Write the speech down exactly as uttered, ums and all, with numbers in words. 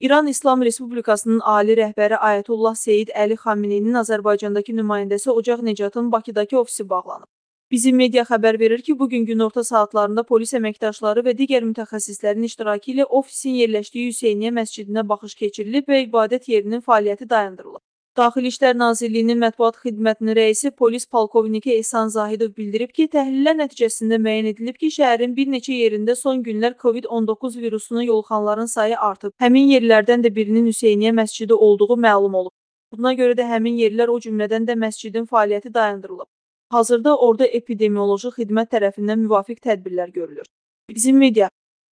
İran İslam Respublikasının ali rəhbəri Ayətullah Seyid Əli Xameneinin Azərbaycandakı nümayəndəsi Ocaq Nicatın Bakıdakı ofisi bağlanıb. Bizim media xəbər verir ki, bugün günorta saatlarında polis əməkdaşları və digər mütəxəssislərin iştirakı ilə ofisin yerləşdiyi Hüseyniyyə məscidinə baxış keçirilib və ibadət yerinin fəaliyyəti dayandırılıb. Daxili İşlər Nazirliyinin mətbuat xidmətinin rəisi polis polkovniki Ehsan Zahidov bildirib ki, təhlillər nəticəsində müəyyən edilib ki, şəhərin bir neçə yerində son günlər Covid on doqquz virusuna yoluxanların sayı artıb. Həmin yerlərdən də birinin Hüseyniyyə məscidi olduğu məlum olub. Buna görə də həmin yerlər o cümlədən də məscidin fəaliyyəti dayandırılıb. Hazırda orada epidemioloji xidmət tərəfindən müvafiq tədbirlər görülür. Bizim media